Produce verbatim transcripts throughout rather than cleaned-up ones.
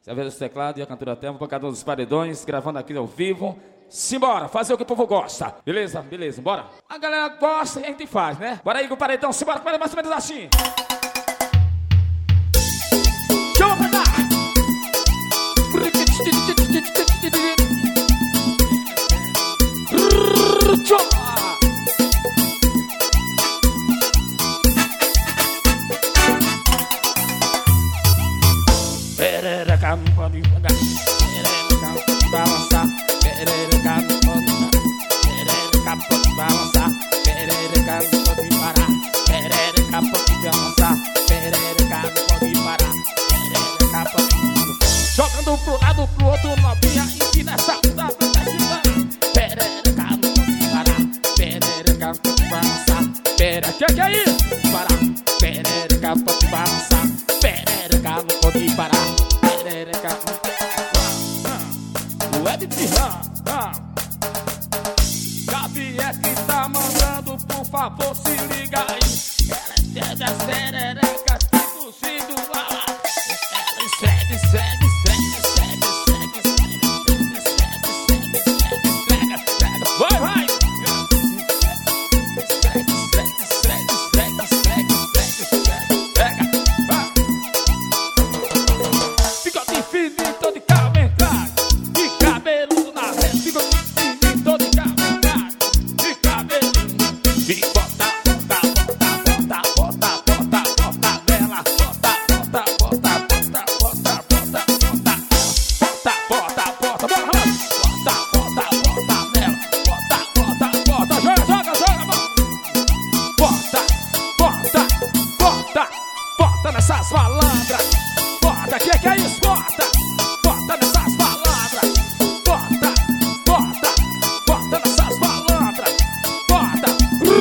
Cerveja dos teclados e a cantora Telma, pancador dos paredões, gravando aqui ao vivo. Simbora, fazer o que o povo gosta. Beleza? Beleza, bora. A galera gosta e a gente faz, né? Bora aí com o paredão, simbora, com mais ou menos assim. Chama pra cá. Perereca não pode pagar, perereca não pode balançar, perereca não pode parar, perereca pode balançar, perereca não pode parar, perereca pode balançar, perereca não pode parar, perereca pode... Jogando pro lado, pro outro, novinha, e nessa puta pra cima. Perereca não pode parar, perereca não pode balançar, perereca, que que é isso? Parar, perereca pode balançar, perereca não pode parar. Web de rã, Gabriel que tá mandando, por favor, se liga aí. Ela é das pererecas, tipo Cindo Ala. Ela esfrega, esfrega, esfrega, esfrega, esfrega, esfrega, esfrega, esfrega, esfrega, esfrega, vai, vai. Esfrega, esfrega, esfrega, esfrega, esfrega, esfrega, esfrega, vai. Bigode infinito de Calvin Klein, de cabelo na rede, bigode infinito de Calvin Klein, de cabelo. E bota, bota, bota, bota, bota, bota, bota nela, bota, bota, bota, bota, bota, bota, bota, bota, bota, bota, bora, bota, bota, bota nela, bota, bota, bota, joga, joga, joga, bota, bota, bota, bota nessas malandras, bota, que que é isso, bota, bota nessas malandras, bota, bota, bota nessas malandras, bota.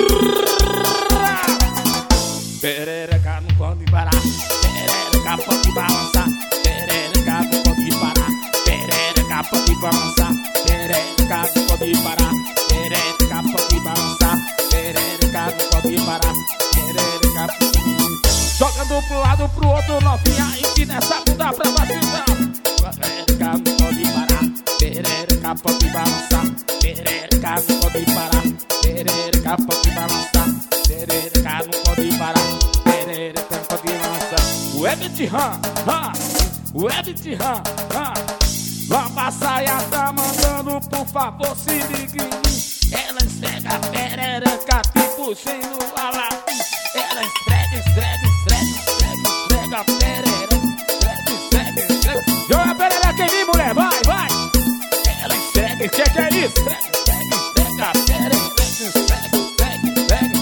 Perereca não pode parar, perereca pode balançar, perereca não pode parar, perereca pode balançar, perereca não pode parar, perereca pode balançar, perereca não pode parar, perereca pode... Jogando pro lado, pro outro, novinha, e que nessa bunda pra baixo. Perereca não pode parar, perereca pode balançar, perereca não pode parar, perereca pode balançar, perereca não pode parar, perereca pode balançar. Web de rã, rã, web de rã, rã. Lamba saia tá mandando, por favor, se ligue em mim. Ela esfrega a perereca, tipo Cindo Ala. Ela esfrega, esfrega, esfrega, esfrega, esfrega a perereca, esfrega, esfrega, esfrega. Joga a perereca em mim, mulher, vai, vai. Ela esfrega, que que é isso? Esfrega, esfrega, esfrega a perereca, esfrega, esfrega, esfrega.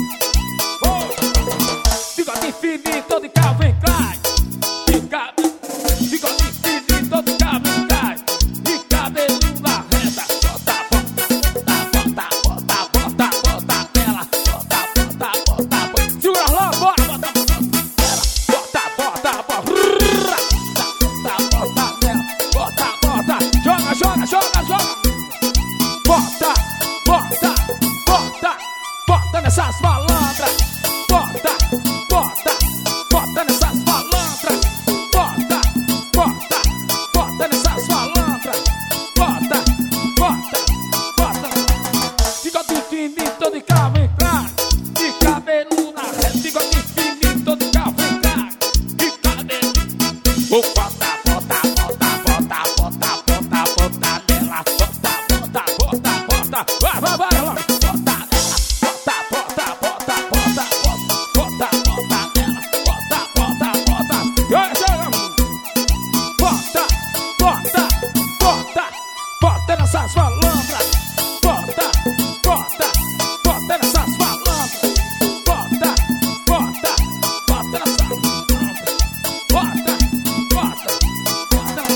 Oh! Bigode infinito de Calvin Klein, de cabelo, bigode infinito de Calvin Klein, de cabelo na reta. Bota, bota, bota, bota, bota, bota nela, bota, bota, bota, bota. Segura lá, bora, bota, bota nela, bota, bota, bota, bota, bota nela, bota, bota, joga, joga, joga, joga. Bota, bota, bota, bota nessas malandras, bota, bota, bota nessas malandras, bota, bota, bota nessas malandras, bota, bota, bota. Bigode infinito de Calvin Klein, de cabelo na rede, bigode infinito de Calvin Klein, de cabelo. Oh, bota, bota, bota, bota, bota, bota, bota nela, bota, bota, bota, bota, vai, vai, vai, vai. Bota nela, bota, bota, bota, bota, bota, bota, bota nela, bota, bota, bota. Joga, joga. Bota, bota, bota, bota nessas malandras, bota, bota, bota nessas malandras, bota, bota, bota nessas malandras, bota, bota, bota.